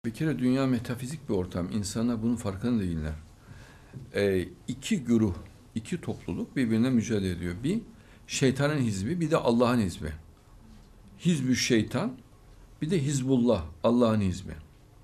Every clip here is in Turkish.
Bir kere dünya metafizik bir ortam. İnsanlar bunun farkında değiller. İki güruh, iki topluluk birbirine mücadele ediyor. Bir şeytanın hizbi, bir de Allah'ın hizbi. Hizbü şeytan, bir de Hizbullah, Allah'ın hizbi.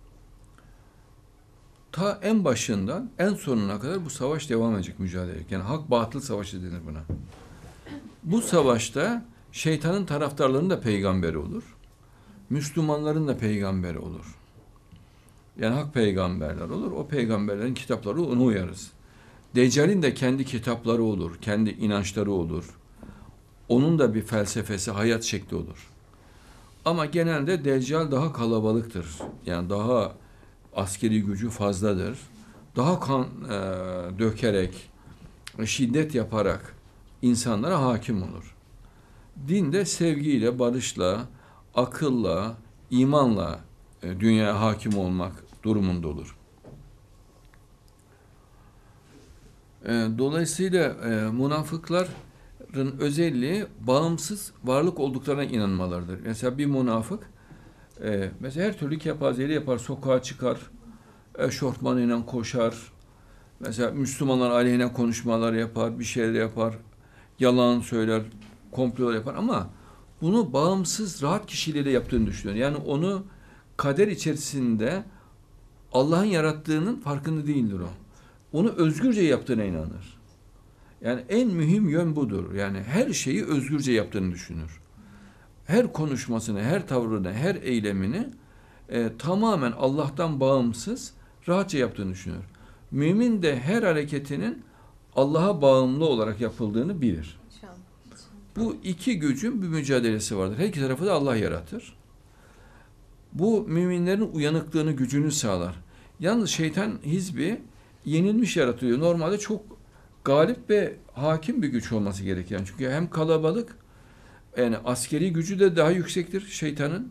Ta en başından en sonuna kadar bu savaş devam edecek mücadele. Yani hak batıl savaşı denir buna. Bu savaşta şeytanın taraftarlarının da peygamberi olur. Müslümanların da peygamberi olur. Yani hak peygamberler olur. O peygamberlerin kitapları ona uyarız. Deccal'in de kendi kitapları olur. Kendi inançları olur. Onun da bir felsefesi, hayat şekli olur. Ama genelde Deccal daha kalabalıktır. Yani daha askeri gücü fazladır. Daha kan dökerek, şiddet yaparak insanlara hakim olur. Din de sevgiyle, barışla, akılla, imanla dünyaya hakim olmak durumunda olur. Dolayısıyla münafıkların özelliği bağımsız varlık olduklarına inanmalarıdır. Mesela bir münafık mesela her türlü kepazeyi yapar, sokağa çıkar, eşofmanıyla koşar, mesela Müslümanlar aleyhine konuşmalar yapar, bir şeyler yapar, yalan söyler, komplolar yapar ama bunu bağımsız, rahat kişiyle yaptığını düşünüyor. Yani onu kader içerisinde Allah'ın yarattığının farkında değildir o. Onu özgürce yaptığına inanır. Yani en mühim yön budur. Yani her şeyi özgürce yaptığını düşünür. Her konuşmasını, her tavrını, her eylemini tamamen Allah'tan bağımsız, rahatça yaptığını düşünür. Mümin de her hareketinin Allah'a bağımlı olarak yapıldığını bilir. Bu iki gücün bir mücadelesi vardır. Her iki tarafı da Allah yaratır. Bu müminlerin uyanıklığını, gücünü sağlar. Yalnız şeytan hizbi yenilmiş yaratılıyor. Normalde çok galip ve hakim bir güç olması gereken. Çünkü hem kalabalık, yani askeri gücü de daha yüksektir şeytanın.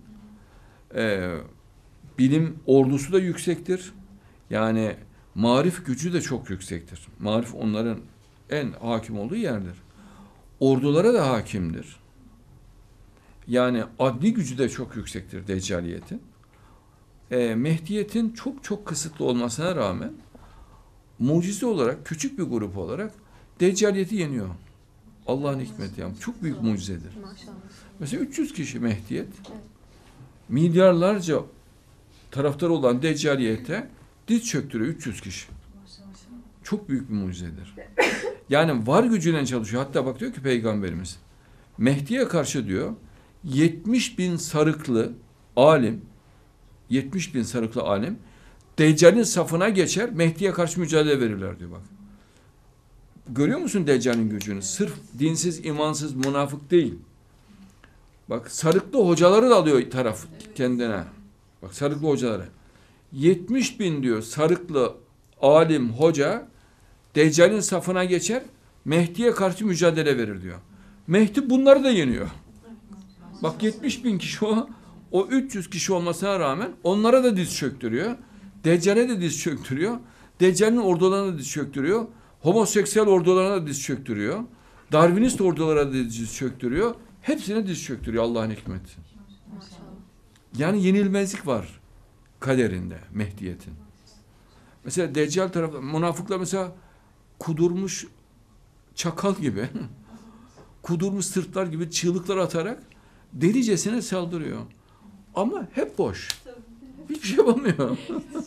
Bilim ordusu da yüksektir. Yani marif gücü de çok yüksektir. Marif onların en hakim olduğu yerdir. Ordulara da hakimdir. Yani adli gücü de çok yüksektir Deccaliyetin. Mehdiyetin çok çok kısıtlı olmasına rağmen mucize olarak, küçük bir grup olarak Deccaliyeti yeniyor. Allah'ın hikmeti yani. Çok büyük mucizedir. Mesela 300 kişi Mehdiyet, milyarlarca taraftar olan Deccaliyete diz çöktürüyor 300 kişi. Çok büyük bir mucizedir. Yani var gücüyle çalışıyor. Hatta bak diyor ki Peygamberimiz, Mehdi'ye karşı diyor 70 bin sarıklı alim, 70 bin sarıklı alim Deccal'in safına geçer, Mehdi'ye karşı mücadele verirler diyor bak. Görüyor musun Deccal'in gücünü? Sırf dinsiz, imansız, münafık değil. Bak sarıklı hocaları da alıyor taraf kendine. Bak sarıklı hocaları. 70 bin diyor sarıklı alim, hoca Deccal'in safına geçer, Mehdi'ye karşı mücadele verir diyor. Mehdi bunları da yeniyor. Bak 70 bin kişi o 300 kişi olmasına rağmen onlara da diz çöktürüyor. Deccal'e de diz çöktürüyor. Deccal'in ordularına da diz çöktürüyor. Homoseksüel ordularına da diz çöktürüyor. Darwinist ordulara da diz çöktürüyor. Hepsine diz çöktürüyor Allah'ın hikmeti. Yani yenilmezlik var kaderinde Mehdiyetin. Mesela Deccal tarafı, münafıklar mesela kudurmuş çakal gibi, kudurmuş sırtlar gibi çığlıklar atarak delicesine saldırıyor. Ama hep boş. Hiçbir şey yapamıyor.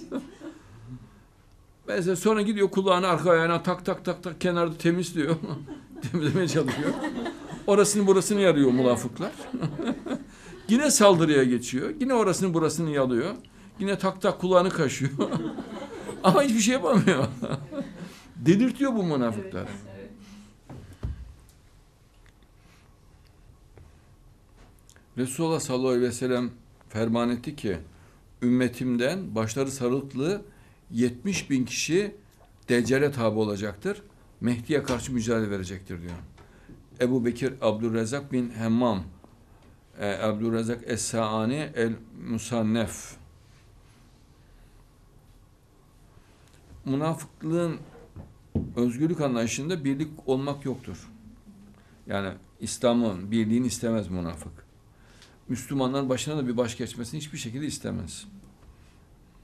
Mesela sonra gidiyor kulağını arka ayağına tak tak tak tak kenarda temizliyor. Temizlemeye çalışıyor. Orasını burasını yarıyor münafıklar. Yine saldırıya geçiyor. Yine orasını burasını yalıyor. Yine tak tak kulağını kaşıyor. Ama hiçbir şey yapamıyor. Delirtiyor bu münafıklar. Evet. Resulullah sallallahu aleyhi ve sellem ferman etti ki ümmetimden başları sarıklı 70 bin kişi Deccal'e tabi olacaktır. Mehdi'ye karşı mücadele verecektir diyor. Ebu Bekir Abdurrezzak bin Hemmam Abdurrezzak Es-Sa'ani El-Musannef. Münafıklığın özgürlük anlayışında birlik olmak yoktur. Yani İslam'ın birliğini istemez münafık. Müslümanların başına da bir baş geçmesini hiçbir şekilde istemez.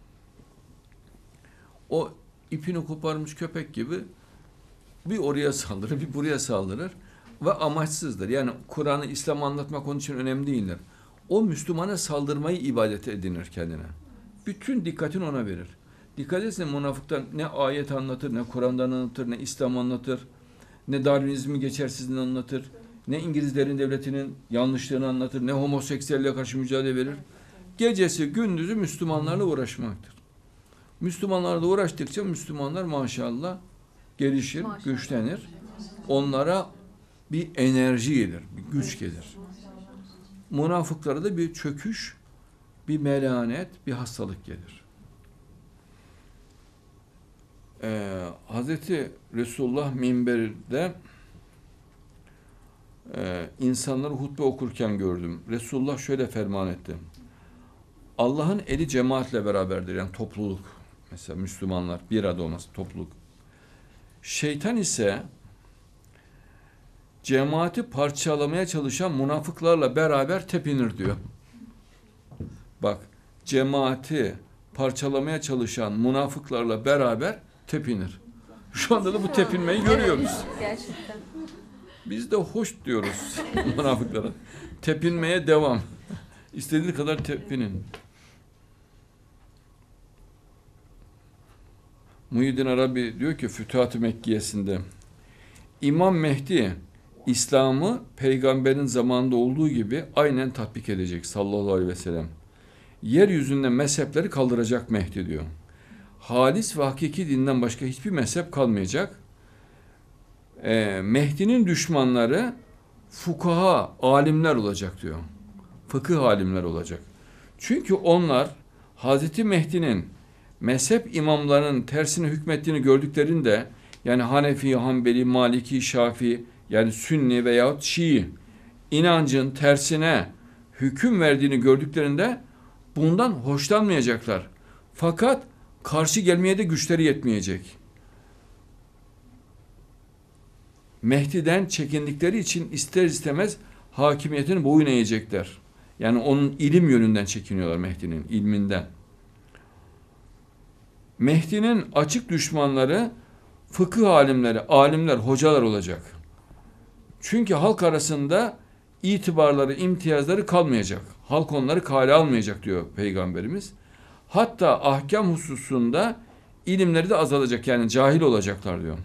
o ipini koparmış köpek gibi bir oraya saldırır, bir buraya saldırır ve amaçsızdır. Yani Kur'an'ı, İslam'ı anlatmak onun için önemli değildir. O Müslümana saldırmayı ibadet edinir kendine. Bütün dikkatini ona verir. Dikkat etsene, münafıklar ne ayet anlatır, ne Kur'an'dan anlatır, ne İslam anlatır, ne Darwinizmi geçersizliğini anlatır, ne İngilizlerin devletinin yanlışlığını anlatır, ne homoseksüelle karşı mücadele verir. Gecesi gündüzü Müslümanlarla uğraşmaktır. Müslümanlarla uğraştıkça Müslümanlar maşallah gelişir, güçlenir. Onlara bir enerji gelir, bir güç gelir. Münafıklara da bir çöküş, bir melanet, bir hastalık gelir. Hazreti Resulullah minberinde insanları hutbe okurken gördüm. Resulullah şöyle ferman etti. Allah'ın eli cemaatle beraberdir. Yani topluluk. Mesela Müslümanlar bir arada olması, topluluk. Şeytan ise cemaati parçalamaya çalışan münafıklarla beraber tepinir diyor. Bak, cemaati parçalamaya çalışan münafıklarla beraber tepinir. Şu anda da bu tepinmeyi görüyoruz. Gerçekten. Biz de hoş diyoruz münafıklara. Tepinmeye devam. İstediğiniz kadar tepinin. Muhyiddin Arabi diyor ki Fütuhat-ı Mekkiyesinde, İmam Mehdi İslam'ı peygamberin zamanında olduğu gibi aynen tatbik edecek sallallahu aleyhi ve sellem. Yeryüzünde mezhepleri kaldıracak Mehdi diyor. Halis ve hakiki dinden başka hiçbir mezhep kalmayacak. Mehdi'nin düşmanları fukaha, alimler olacak diyor. Fıkıh alimler olacak. Çünkü onlar Hazreti Mehdi'nin mezhep imamlarının tersine hükmettiğini gördüklerinde, yani Hanefi, Hanbeli, Maliki, Şafii, yani Sünni veyahut Şii inancın tersine hüküm verdiğini gördüklerinde bundan hoşlanmayacaklar. Fakat karşı gelmeye de güçleri yetmeyecek. Mehdi'den çekindikleri için ister istemez hakimiyetini boyun eğecekler. Yani onun ilim yönünden çekiniyorlar, Mehdi'nin ilminden. Mehdi'nin açık düşmanları fıkıh alimleri, alimler, hocalar olacak. Çünkü halk arasında itibarları, imtiyazları kalmayacak. Halk onları kale almayacak diyor Peygamberimiz. Hatta ahkam hususunda ilimleri de azalacak, yani cahil olacaklar diyor.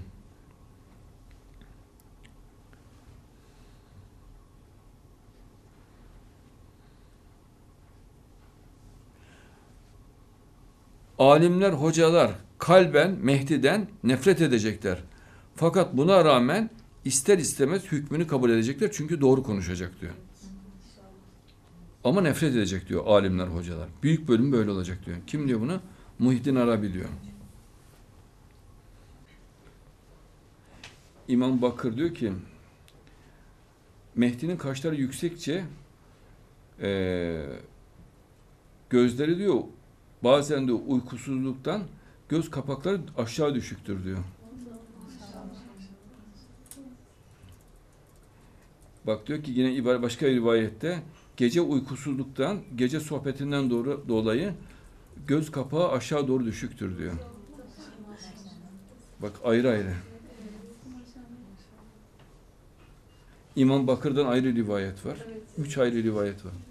Alimler, hocalar kalben Mehdi'den nefret edecekler. Fakat buna rağmen ister istemez hükmünü kabul edecekler. Çünkü doğru konuşacak diyor. Ama nefret edecek diyor alimler, hocalar. Büyük bölüm böyle olacak diyor. Kim diyor bunu? Muhyiddin Arabi diyor. İmam Bakır diyor ki Mehdi'nin kaşları yüksekçe gözleri diyor bazen de uykusuzluktan göz kapakları aşağı düşüktür diyor. Bak diyor ki yine başka bir rivayette gece uykusuzluktan, gece sohbetinden dolayı göz kapağı aşağı doğru düşüktür diyor. Bak ayrı ayrı. İmam Bakır'dan ayrı rivayet var. 3 ayrı rivayet var.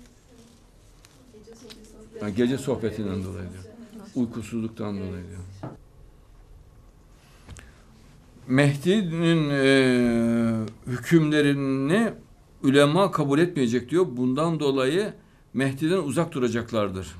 Yani gece sohbetinden dolayı diyor. Uykusuzluktan dolayı diyor. Mehdi'nin hükümlerini ulema kabul etmeyecek diyor. Bundan dolayı Mehdi'den uzak duracaklardır.